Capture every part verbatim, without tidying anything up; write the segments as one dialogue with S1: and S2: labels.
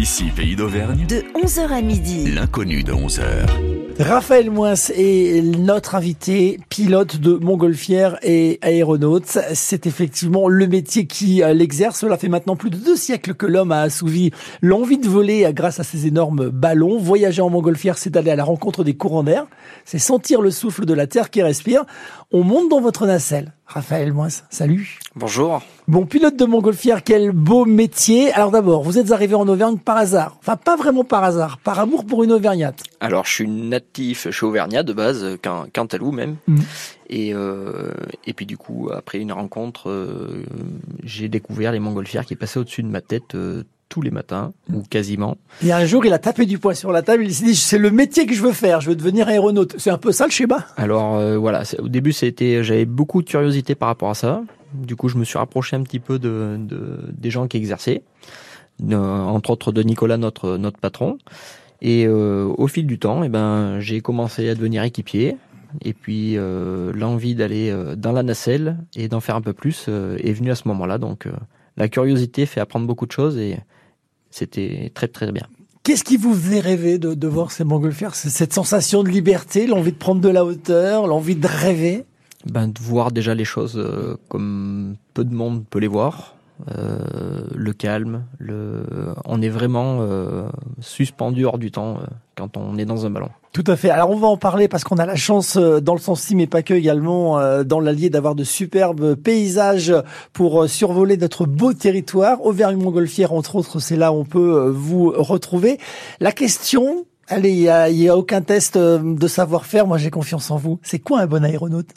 S1: Ici, Pays d'Auvergne.
S2: De onze heures à midi.
S1: L'inconnu de onze heures.
S3: Raphaël Moins est notre invité, pilote de montgolfière et aéronaute. C'est effectivement le métier qui l'exerce. Cela fait maintenant plus de deux siècles que l'homme a assouvi l'envie de voler grâce à ces énormes ballons. Voyager en montgolfière, c'est aller à la rencontre des courants d'air. C'est sentir le souffle de la terre qui respire. On monte dans votre nacelle. Raphaël Moins, salut.
S4: Bonjour.
S3: Bon, pilote de montgolfière, quel beau métier. Alors d'abord, vous êtes arrivé en Auvergne par hasard. Enfin, pas vraiment par hasard, par amour pour une auvergnate.
S4: Alors, je suis natif, je suis auvergnat de base, Cantalou même. Mmh. Et, euh, et puis du coup, après une rencontre, euh, j'ai découvert les montgolfières qui passaient au-dessus de ma tête euh, tous les matins, ou quasiment.
S3: Et un jour, il a tapé du poing sur la table, il s'est dit, c'est le métier que je veux faire, je veux devenir aéronaute. C'est un peu ça le schéma?
S4: Alors euh, voilà, au début, c'était, j'avais beaucoup de curiosité par rapport à ça. Du coup, je me suis rapproché un petit peu de, de des gens qui exerçaient, de, entre autres de Nicolas, notre notre patron. Et euh, au fil du temps, eh ben, j'ai commencé à devenir équipier. Et puis euh, l'envie d'aller euh, dans la nacelle et d'en faire un peu plus euh, est venue à ce moment-là. Donc euh, la curiosité fait apprendre beaucoup de choses et c'était très très bien.
S3: Qu'est-ce qui vous faisait rêver de, de voir ces montgolfières? C'est cette sensation de liberté, l'envie de prendre de la hauteur, l'envie de rêver?
S4: Ben, de voir déjà les choses euh, comme peu de monde peut les voir. Euh, le calme, le... on est vraiment euh, suspendu hors du temps euh, quand on est dans un ballon.
S3: Tout à fait. Alors on va en parler parce qu'on a la chance euh, dans le Sancy, mais pas que également euh, dans l'Allier, d'avoir de superbes paysages pour euh, survoler notre beau territoire. Auvergne-Montgolfière, entre autres, c'est là où on peut euh, vous retrouver. La question, allez, il y a, y a aucun test de savoir-faire. Moi, j'ai confiance en vous. C'est quoi un bon aéronaute?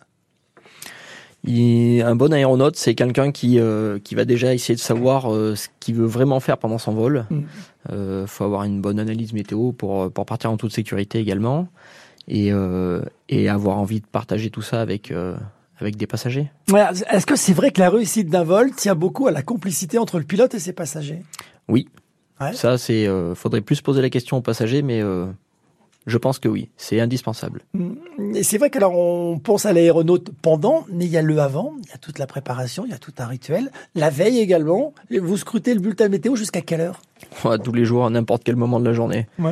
S4: Il, un bon aéronaute, c'est quelqu'un qui euh, qui va déjà essayer de savoir euh, ce qu'il veut vraiment faire pendant son vol. Il mmh. euh, faut avoir une bonne analyse météo pour pour partir en toute sécurité également, et euh, et avoir envie de partager tout ça avec euh, avec des passagers.
S3: Ouais, est-ce que c'est vrai que la réussite d'un vol tient beaucoup à la complicité entre le pilote et ses passagers?
S4: Oui.
S3: Ouais.
S4: Ça, c'est euh, faudrait plus poser la question aux passagers, mais euh, je pense que oui, c'est indispensable.
S3: Et c'est vrai qu'alors on pense à l'aéronaute pendant, mais il y a le avant, il y a toute la préparation, il y a tout un rituel. La veille également. Vous scrutez le bulletin météo jusqu'à quelle heure?
S4: Ouais, tous les jours, à n'importe quel moment de la journée.
S3: Ouais.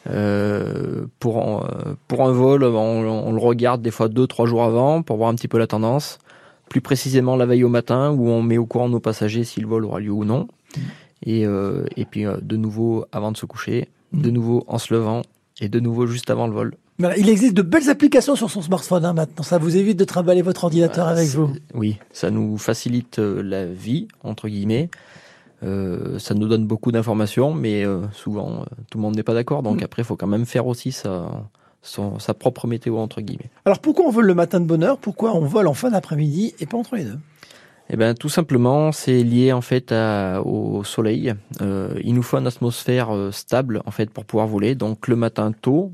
S4: Euh, pour, un, pour un vol, on, on le regarde des fois deux, trois jours avant pour voir un petit peu la tendance. Plus précisément la veille au matin, où on met au courant nos passagers si le vol aura lieu ou non. Mmh. Et, euh, et puis euh, de nouveau avant de se coucher, mmh. de nouveau en se levant. Et de nouveau juste avant le vol.
S3: Voilà, il existe de belles applications sur son smartphone hein, maintenant. Ça vous évite de trimballer votre ordinateur voilà, avec vous.
S4: Oui, ça nous facilite la vie, entre guillemets. Euh, ça nous donne beaucoup d'informations, mais euh, souvent, euh, tout le monde n'est pas d'accord. Donc mmh. après, il faut quand même faire aussi sa, son, sa propre météo, entre guillemets.
S3: Alors pourquoi on vole le matin de bonne heure? Pourquoi on vole en fin d'après-midi et pas entre les deux?
S4: Eh ben, tout simplement, c'est lié en fait à, au soleil. Euh, il nous faut une atmosphère euh, stable en fait pour pouvoir voler. Donc le matin tôt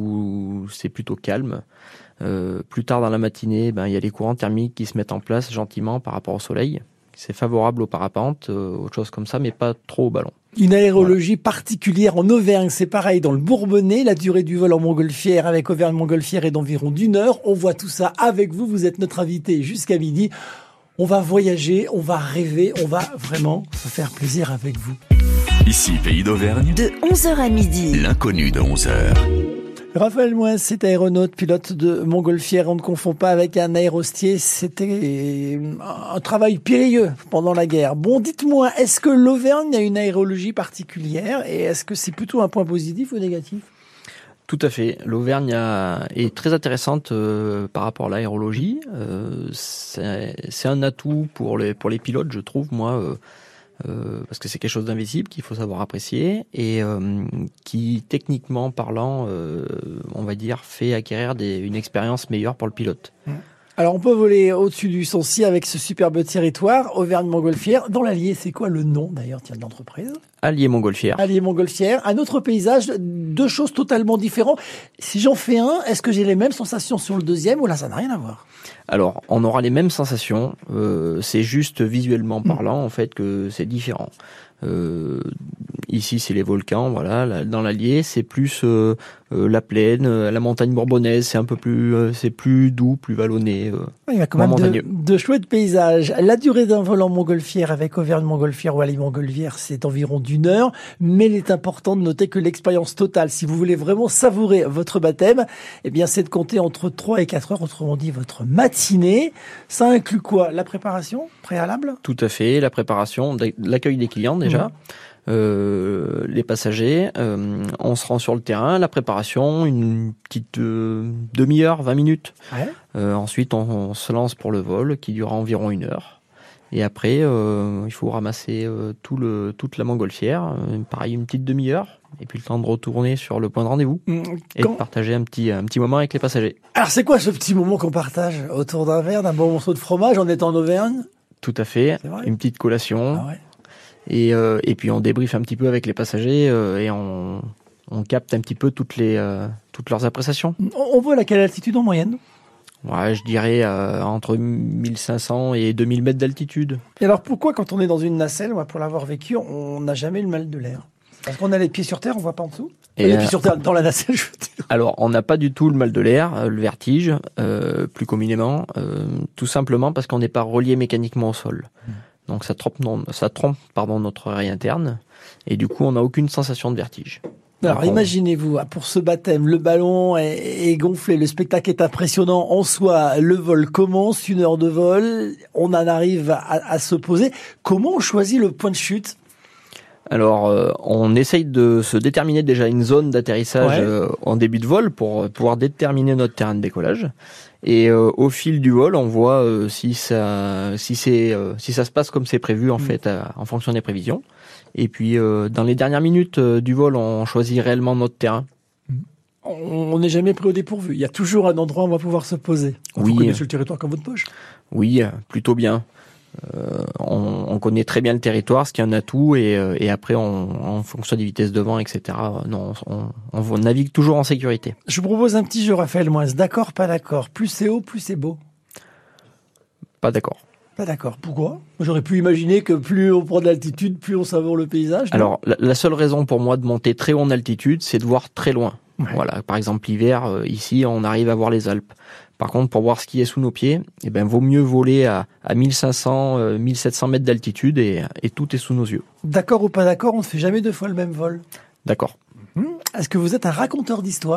S4: où c'est plutôt calme. Euh, plus tard dans la matinée, ben il y a les courants thermiques qui se mettent en place gentiment par rapport au soleil. C'est favorable aux parapentes, euh, autre chose comme ça, mais pas trop au ballon.
S3: Une aérologie voilà. particulière en Auvergne, c'est pareil dans le Bourbonnais. La durée du vol en montgolfière avec Auvergne-Montgolfière est d'environ d'une heure. On voit tout ça avec vous. Vous êtes notre invité jusqu'à midi. On va voyager, on va rêver, on va vraiment se faire plaisir avec vous.
S1: Ici, Pays d'Auvergne.
S2: De onze heures à midi.
S1: L'inconnu de onze heures.
S3: Raphaël Moins, c'est aéronaute, pilote de montgolfière. On ne confond pas avec un aérostier. C'était un travail périlleux pendant la guerre. Bon, dites-moi, est-ce que l'Auvergne a une aérologie particulière et est-ce que c'est plutôt un point positif ou négatif?
S4: Tout à fait. L'Auvergne a, est très intéressante euh, par rapport à l'aérologie. Euh, c'est, c'est un atout pour les pour les pilotes, je trouve, moi, euh, euh, parce que c'est quelque chose d'invisible qu'il faut savoir apprécier et euh, qui, techniquement parlant, euh, on va dire, fait acquérir des, une expérience meilleure pour le pilote.
S3: Mmh. Alors, on peut voler au-dessus du Sancy avec ce superbe territoire, Auvergne-Montgolfière. Dans l'Allier, c'est quoi le nom, d'ailleurs, tiens, de l'entreprise?
S4: Allier-Montgolfière.
S3: Allier-Montgolfière. Un autre paysage, deux choses totalement différentes. Si j'en fais un, est-ce que j'ai les mêmes sensations sur le deuxième ou là, ça n'a rien à voir?
S4: Alors, on aura les mêmes sensations. Euh, c'est juste visuellement parlant, mmh. en fait, que c'est différent. Euh, ici, c'est les volcans, voilà. Dans l'Allier, c'est plus euh, euh, la plaine, euh, la montagne bourbonnaise. C'est un peu plus, euh, c'est plus doux, plus vallonné. Euh,
S3: Il y a quand même de, De chouettes paysages. La durée d'un vol en montgolfière avec Auvergne-Montgolfière ou Allier-Montgolfière, c'est environ d'une heure. Mais il est important de noter que l'expérience totale, si vous voulez vraiment savourer votre baptême, eh bien, c'est de compter entre trois et quatre heures, autrement dit, votre matinée. Ça inclut quoi? La préparation préalable?
S4: Tout à fait, la préparation, l'accueil des clients déjà. Mmh. Euh, les passagers, euh, on se rend sur le terrain, la préparation, une petite euh, demi-heure, vingt minutes. Ouais. Euh, ensuite, on, on se lance pour le vol qui durera environ une heure. Et après, euh, il faut ramasser euh, tout le, toute la montgolfière, euh, pareil, une petite demi-heure. Et puis le temps de retourner sur le point de rendez-vous mmh, et quand... de partager un petit, un petit moment avec les passagers.
S3: Alors, c'est quoi ce petit moment qu'on partage autour d'un verre, d'un bon morceau de fromage en étant en Auvergne?
S4: Tout à fait, une petite collation. Ah ouais. Et, euh, et puis on débriefe un petit peu avec les passagers euh, et on, on capte un petit peu toutes, les, euh, toutes leurs appréciations.
S3: On vole à quelle altitude en moyenne?
S4: Ouais, je dirais euh, entre mille cinq cents et deux mille mètres d'altitude.
S3: Et alors pourquoi quand on est dans une nacelle, moi, pour l'avoir vécu, on n'a jamais le mal de l'air? Parce qu'on a les pieds sur terre, on voit pas en dessous. Et les pieds euh, sur terre dans la nacelle, je veux dire.
S4: Alors on n'a pas du tout le mal de l'air, le vertige, euh, plus communément, euh, tout simplement parce qu'on n'est pas relié mécaniquement au sol. Mmh. Donc ça trompe, non, ça trompe pardon, notre oreille interne et du coup on n'a aucune sensation de vertige.
S3: Alors on... imaginez-vous, pour ce baptême, le ballon est, est gonflé, le spectacle est impressionnant en soi, le vol commence, une heure de vol, on en arrive à, à se poser. Comment on choisit le point de chute ?
S4: Alors, euh, on essaye de se déterminer déjà une zone d'atterrissage ouais. euh, en début de vol pour pouvoir déterminer notre terrain de décollage. Et euh, au fil du vol, on voit euh, si ça, si c'est, euh, si ça se passe comme c'est prévu en mmh. fait, à, en fonction des prévisions. Et puis, euh, dans les dernières minutes euh, du vol, on choisit réellement notre terrain.
S3: On n'est jamais pris au dépourvu. Il y a toujours un endroit où on va pouvoir se poser.
S4: Oui.
S3: Vous connaissez le territoire comme votre poche.
S4: Oui, plutôt bien. Euh, on, on connaît très bien le territoire, ce qui est un atout, et, euh, et après, on, en fonction des vitesses de vent, et cetera, non, on, on, on navigue toujours en sécurité.
S3: Je vous propose un petit jeu, Raphaël Moins. D'accord, pas d'accord. Plus c'est haut, plus c'est beau.
S4: Pas d'accord.
S3: Pas d'accord. Pourquoi ? J'aurais pu imaginer que plus on prend de l'altitude, plus on savoure le paysage. Non ?
S4: Alors, la, la seule raison pour moi de monter très haut en altitude, c'est de voir très loin. Ouais. Voilà, par exemple, l'hiver, euh, ici, on arrive à voir les Alpes. Par contre, pour voir ce qui est sous nos pieds, eh ben, vaut mieux voler à, à mille cinq cents, euh, mille sept cents mètres d'altitude et, et tout est sous nos yeux.
S3: D'accord ou pas d'accord, on ne fait jamais deux fois le même vol.
S4: D'accord.
S3: Mmh. Est-ce que vous êtes un raconteur d'histoire ?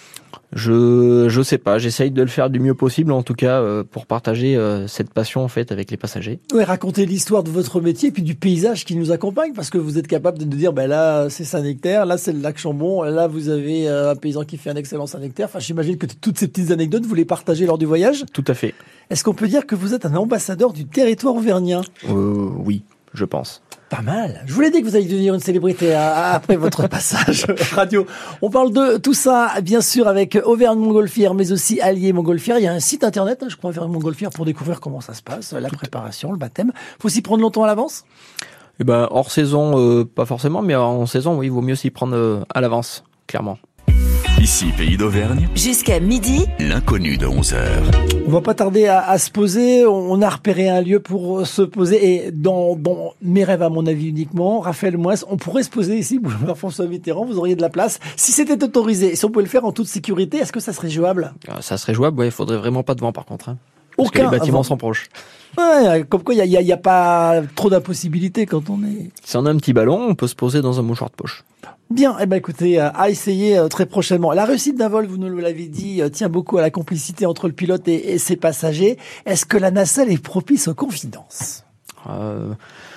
S4: Je je sais pas, j'essaye de le faire du mieux possible, en tout cas euh, pour partager euh, cette passion en fait avec les passagers.
S3: Oui, raconter l'histoire de votre métier et puis du paysage qui nous accompagne, parce que vous êtes capable de nous dire, ben là c'est Saint-Nectaire, là c'est le lac Chambon, là vous avez euh, un paysan qui fait un excellent Saint-Nectaire. Enfin, j'imagine que toutes ces petites anecdotes vous les partagez lors du voyage.
S4: Tout à fait.
S3: Est-ce qu'on peut dire que vous êtes un ambassadeur du territoire auvergnat ?
S4: euh, Oui, je pense.
S3: Pas mal. Je vous l'ai dit que vous alliez devenir une célébrité après votre passage radio. On parle de tout ça, bien sûr, avec Auvergne-Montgolfière, mais aussi Allier-Montgolfière. Il y a un site internet, hein, je crois, Auvergne-Montgolfière, pour découvrir comment ça se passe, la tout préparation, le baptême. Faut s'y prendre longtemps à l'avance ?
S4: Eh ben, hors saison, euh, pas forcément, mais en saison, oui, il vaut mieux s'y prendre euh, à l'avance, clairement.
S1: Ici, Pays d'Auvergne.
S2: Jusqu'à midi.
S1: L'inconnu de onze heures.
S3: On va pas tarder à, à se poser. On a repéré un lieu pour se poser. Et dans, dans mes rêves, à mon avis uniquement, Raphaël Moins, on pourrait se poser ici, boulevard François Mitterrand. Vous auriez de la place. Si c'était autorisé, si on pouvait le faire en toute sécurité, est-ce que ça serait jouable ?
S4: Ça serait jouable, ouais. Il faudrait vraiment pas de vent, par contre. Hein. Parce
S3: Aucun
S4: que les bâtiments
S3: avant.
S4: sont proches.
S3: Ouais, comme quoi, il y a, y a pas trop d'impossibilités quand on est...
S4: Si on a un petit ballon, on peut se poser dans un mouchoir de poche.
S3: Bien, eh ben écoutez, euh, à essayer euh, très prochainement. La réussite d'un vol, vous nous l'avez dit, euh, tient beaucoup à la complicité entre le pilote et, et ses passagers. Est-ce que la nacelle est propice aux confidences ?
S4: euh,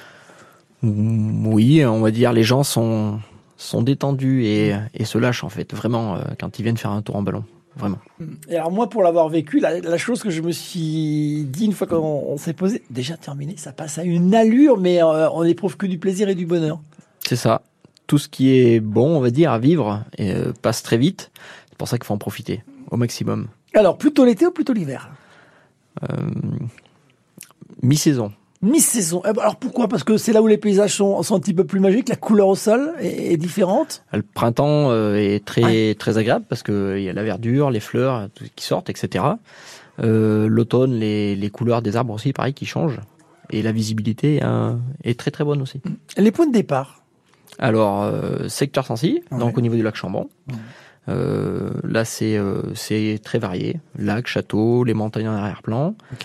S4: Oui, on va dire, les gens sont, sont détendus et, et se lâchent en fait, vraiment, euh, quand ils viennent faire un tour en ballon. Vraiment.
S3: Et alors moi, pour l'avoir vécu, la, la chose que je me suis dit une fois qu'on on s'est posé, déjà terminé, ça passe à une allure, mais euh, on n'éprouve que du plaisir et du bonheur.
S4: C'est ça. Tout ce qui est bon, on va dire, à vivre, et, euh, passe très vite. C'est pour ça qu'il faut en profiter au maximum.
S3: Alors, plutôt l'été ou plutôt l'hiver ?
S4: euh, Mi-saison.
S3: Mi-saison. Alors pourquoi ? Parce que c'est là où les paysages sont, sont un petit peu plus magiques, la couleur au sol est, est différente.
S4: Le printemps euh, est très ouais. très agréable parce que il y a la verdure, les fleurs tout qui sortent, et cetera. Euh, l'automne, les, les couleurs des arbres aussi, pareil, qui changent. Et la visibilité euh, est très très bonne aussi.
S3: Les points de départ ?
S4: Alors, euh, secteur Sancy, ouais. donc au niveau du lac Chambon. Ouais. Euh, là, c'est euh, c'est très varié. Lac, château, les montagnes en arrière-plan.
S3: Okay.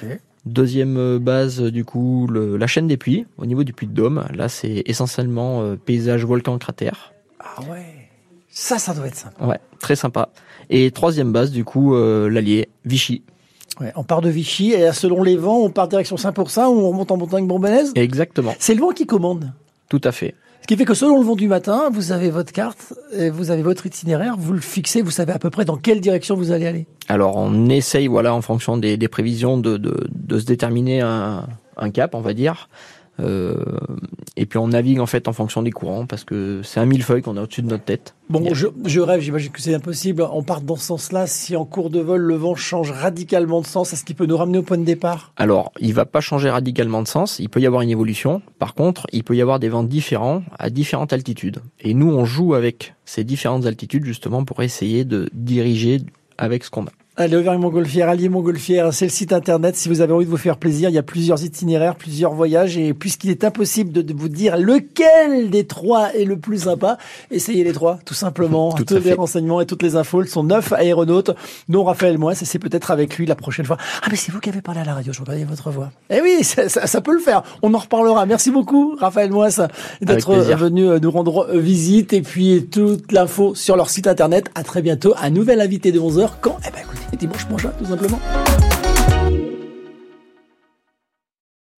S4: Deuxième base, du coup, le, la chaîne des puits, au niveau du Puy de Dôme. Là, c'est essentiellement euh, paysage volcan cratère.
S3: Ah ouais, ça, ça doit être sympa.
S4: Ouais, très sympa. Et troisième base, du coup, euh, l'Allier, Vichy.
S3: Ouais, on part de Vichy et selon les vents, on part direction Saint-Pourçain ou on remonte en montagne bourbonnaise.
S4: Exactement.
S3: C'est le vent qui commande.
S4: Tout à fait.
S3: Ce qui fait que selon le vent du matin, vous avez votre carte, et vous avez votre itinéraire, vous le fixez, vous savez à peu près dans quelle direction vous allez aller.
S4: Alors, on essaye, voilà, en fonction des, des prévisions, de, de, de se déterminer un, un cap, on va dire. Euh, et puis on navigue en fait en fonction des courants parce que c'est un millefeuille qu'on a au-dessus de notre tête.
S3: Bon, je, je rêve, j'imagine que c'est impossible. On part dans ce sens-là. Si en cours de vol, le vent change radicalement de sens, est-ce qu'il peut nous ramener au point de départ?
S4: Alors, il va pas changer radicalement de sens. Il peut y avoir une évolution. Par contre, il peut y avoir des vents différents à différentes altitudes. Et nous, on joue avec ces différentes altitudes justement pour essayer de diriger avec ce qu'on a.
S3: Allez, Auvergne-Montgolfière, Allier Montgolfière, c'est le site internet. Si vous avez envie de vous faire plaisir, il y a plusieurs itinéraires, plusieurs voyages. Et puisqu'il est impossible de, de vous dire lequel des trois est le plus sympa, essayez les trois, tout simplement.
S4: Tout
S3: Tous les renseignements et toutes les infos, ils sont neuf aéronautes, dont Raphaël Moisse, et c'est peut-être avec lui la prochaine fois. Ah, mais c'est vous qui avez parlé à la radio, je reconnais votre voix. Eh oui, ça, ça, ça peut le faire. On en reparlera. Merci beaucoup, Raphaël Moisse, d'être venu nous rendre visite. Et puis, toute l'info sur leur site internet. À très bientôt. Un nouvel invité de onze heures. Quand? Eh ben, écoutez, dimanche prochain, tout simplement.